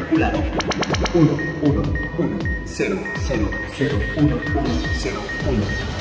calculado. 1, 1, 1, 0, 0, 0, 1, 1, 0, 1.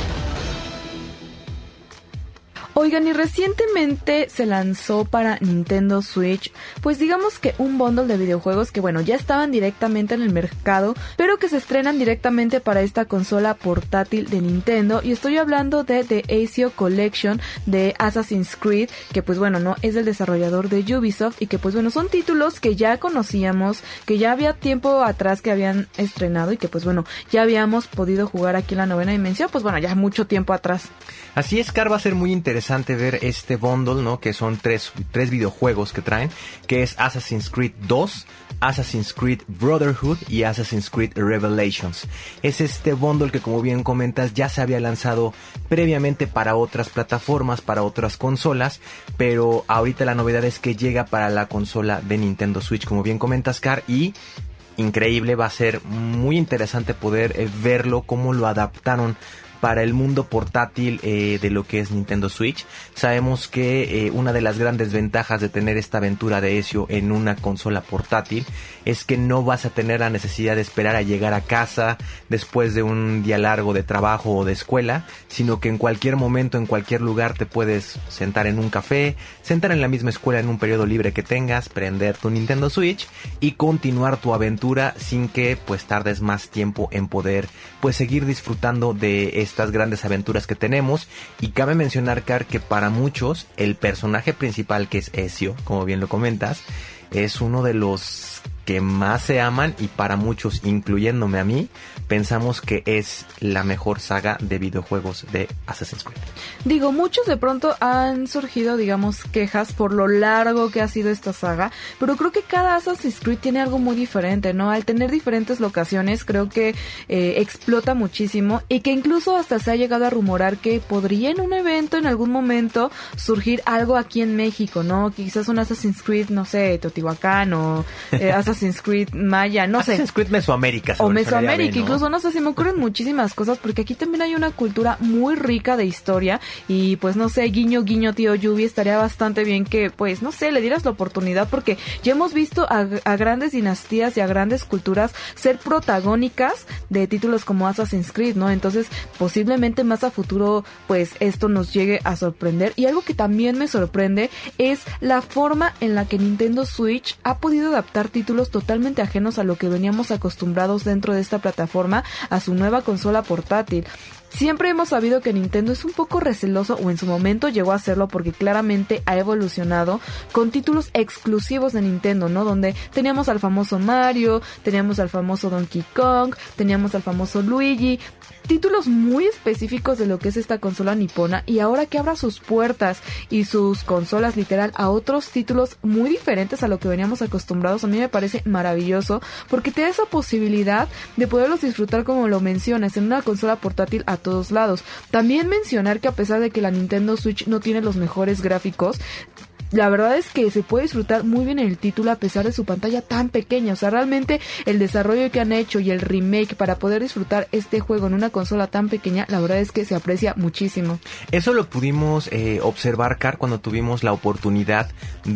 Oigan, y recientemente se lanzó para Nintendo Switch, pues digamos que un bundle de videojuegos que bueno, ya estaban directamente en el mercado, pero que se estrenan directamente para esta consola portátil de Nintendo, y estoy hablando de The Ezio Collection de Assassin's Creed, que pues bueno, no es del desarrollador de Ubisoft, y que pues bueno, son títulos que ya conocíamos, que ya había tiempo atrás que habían estrenado, y que pues bueno, ya habíamos podido jugar aquí en la novena dimensión, pues bueno, ya mucho tiempo atrás. Así es, Car, va a ser muy interesante ver este bundle, ¿no? Que son tres videojuegos que traen, que es Assassin's Creed 2, Assassin's Creed Brotherhood y Assassin's Creed Revelations. Es este bundle que, como bien comentas, ya se había lanzado previamente para otras plataformas, para otras consolas, pero ahorita la novedad es que llega para la consola de Nintendo Switch, como bien comentas, Car, y increíble, va a ser muy interesante poder verlo, cómo lo adaptaron para el mundo portátil de lo que es Nintendo Switch. Sabemos que una de las grandes ventajas de tener esta aventura de Ezio en una consola portátil es que no vas a tener la necesidad de esperar a llegar a casa después de un día largo de trabajo o de escuela, sino que en cualquier momento, en cualquier lugar te puedes sentar en un café, sentar en la misma escuela en un periodo libre que tengas, prender tu Nintendo Switch y continuar tu aventura sin que pues tardes más tiempo en poder pues seguir disfrutando de estas grandes aventuras que tenemos. Y cabe mencionar, Car, que para muchos el personaje principal, que es Ezio, como bien lo comentas, es uno de los que más se aman, y para muchos, incluyéndome a mí, pensamos que es la mejor saga de videojuegos de Assassin's Creed. Digo, muchos de pronto han surgido, digamos, quejas por lo largo que ha sido esta saga, pero creo que cada Assassin's Creed tiene algo muy diferente, ¿no? Al tener diferentes locaciones, creo que explota muchísimo, y que incluso hasta se ha llegado a rumorar que podría en un evento, en algún momento, surgir algo aquí en México, ¿no? Quizás un Assassin's Creed, no sé, Teotihuacán, o Assassin's Creed Maya, no sé. Assassin's Creed Mesoamérica. O Mesoamérica, bien, ¿no? incluso, no sé, se me ocurren muchísimas cosas, porque aquí también hay una cultura muy rica de historia, y pues no sé, guiño guiño, tío Yubi, estaría bastante bien que pues no sé, le dieras la oportunidad, porque ya hemos visto a grandes dinastías y a grandes culturas ser protagónicas de títulos como Assassin's Creed, ¿no? Entonces posiblemente más a futuro pues esto nos llegue a sorprender. Y algo que también me sorprende es la forma en la que Nintendo Switch ha podido adaptar títulos totalmente ajenos a lo que veníamos acostumbrados dentro de esta plataforma a su nueva consola portátil. Siempre hemos sabido que Nintendo es un poco receloso, o en su momento llegó a serlo, porque claramente ha evolucionado con títulos exclusivos de Nintendo, ¿no? Donde teníamos al famoso Mario, teníamos al famoso Donkey Kong, teníamos al famoso Luigi, títulos muy específicos de lo que es esta consola nipona, y ahora que abra sus puertas y sus consolas literal a otros títulos muy diferentes a lo que veníamos acostumbrados, a mí me parece maravilloso, porque te da esa posibilidad de poderlos disfrutar, como lo mencionas, en una consola portátil a todos lados. También mencionar que a pesar de que la Nintendo Switch no tiene los mejores gráficos, la verdad es que se puede disfrutar muy bien el título a pesar de su pantalla tan pequeña. O sea, realmente el desarrollo que han hecho y el remake para poder disfrutar este juego en una consola tan pequeña, la verdad es que se aprecia muchísimo. Eso lo pudimos observar, Car, cuando tuvimos la oportunidad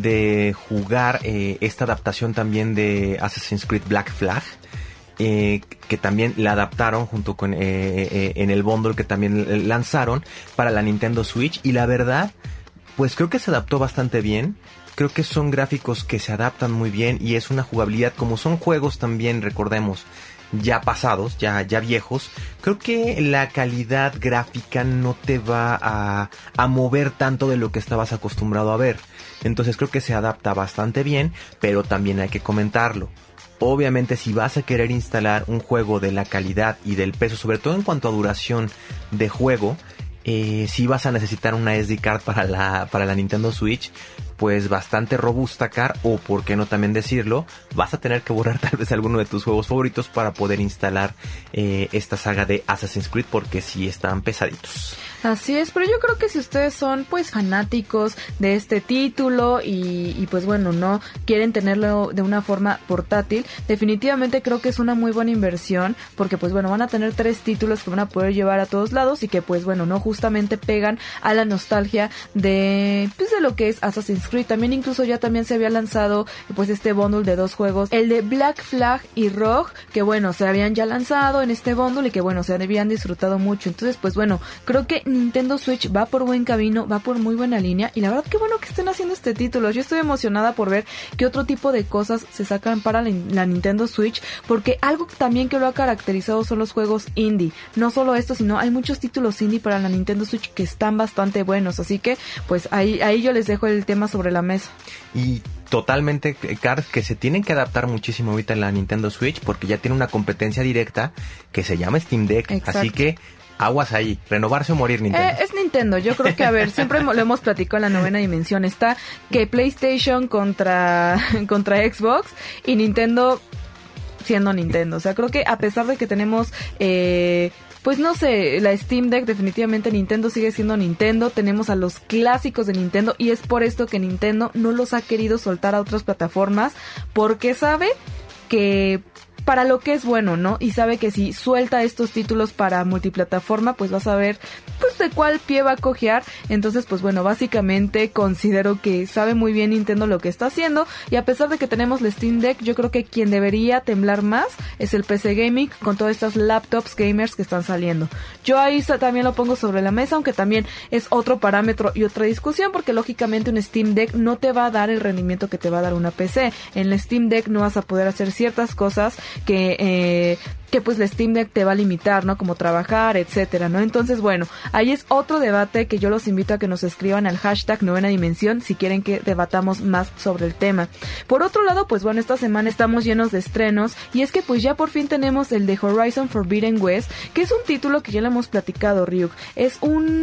de jugar esta adaptación también de Assassin's Creed Black Flag. Que también la adaptaron junto con en el bundle que también lanzaron para la Nintendo Switch, y la verdad pues creo que se adaptó bastante bien. Creo que son gráficos que se adaptan muy bien, y es una jugabilidad, como son juegos también, recordemos, ya pasados, ya viejos. Creo que la calidad gráfica no te va a mover tanto de lo que estabas acostumbrado a ver. Entonces creo que se adapta bastante bien, pero también hay que comentarlo. Obviamente, si vas a querer instalar un juego de la calidad y del peso, sobre todo en cuanto a duración de juego, si vas a necesitar una SD card para la Nintendo Switch, pues bastante robusta, Car, o por qué no también decirlo, vas a tener que borrar tal vez alguno de tus juegos favoritos para poder instalar esta saga de Assassin's Creed, porque sí están pesaditos. Así es, pero yo creo que si ustedes son pues fanáticos de este título y pues bueno, no quieren tenerlo de una forma portátil, definitivamente creo que es una muy buena inversión, porque pues bueno, van a tener 3 títulos que van a poder llevar a todos lados y que pues bueno, no justamente pegan a la nostalgia de pues de lo que es Assassin's Creed. También incluso ya también se había lanzado pues este bundle de 2 juegos, el de Black Flag y Rogue, que bueno, se habían ya lanzado en este bundle y que bueno, se habían disfrutado mucho. Entonces pues bueno, creo que Nintendo Switch va por buen camino, va por muy buena línea y la verdad que bueno que estén haciendo este título. Yo estoy emocionada por ver qué otro tipo de cosas se sacan para la Nintendo Switch, porque algo también que lo ha caracterizado son los juegos indie. No solo esto, sino hay muchos títulos indie para la Nintendo Switch que están bastante buenos, así que pues ahí yo les dejo el tema sobre la mesa. Y totalmente, Card, que se tienen que adaptar muchísimo ahorita en la Nintendo Switch porque ya tiene una competencia directa que se llama Steam Deck. Exacto. Así que aguas ahí, renovarse o morir, Nintendo. Es Nintendo, yo creo que a ver, siempre lo hemos platicado en la novena dimensión, está que PlayStation contra Xbox y Nintendo siendo Nintendo. O sea, creo que a pesar de que tenemos pues no sé, la Steam Deck, definitivamente Nintendo sigue siendo Nintendo. Tenemos a los clásicos de Nintendo y es por esto que Nintendo no los ha querido soltar a otras plataformas, porque sabe que para lo que es bueno, ¿no? Y sabe que si suelta estos títulos para multiplataforma, pues vas a ver pues de cuál pie va a cojear. Entonces, pues bueno, básicamente considero que sabe muy bien Nintendo lo que está haciendo, y a pesar de que tenemos la Steam Deck, yo creo que quien debería temblar más es el PC Gaming con todas estas laptops gamers que están saliendo. Yo ahí también lo pongo sobre la mesa, aunque también es otro parámetro y otra discusión, porque lógicamente un Steam Deck no te va a dar el rendimiento que te va a dar una PC. En la Steam Deck no vas a poder hacer ciertas cosas que pues la Steam Deck te va a limitar, ¿no? Como trabajar, etcétera, ¿no? Entonces, bueno, ahí es otro debate que yo los invito a que nos escriban al hashtag Novena Dimensión si quieren que debatamos más sobre el tema. Por otro lado, pues bueno, esta semana estamos llenos de estrenos, y es que pues ya por fin tenemos el de Horizon Forbidden West, que es un título que ya le hemos platicado, Ryuk. Es un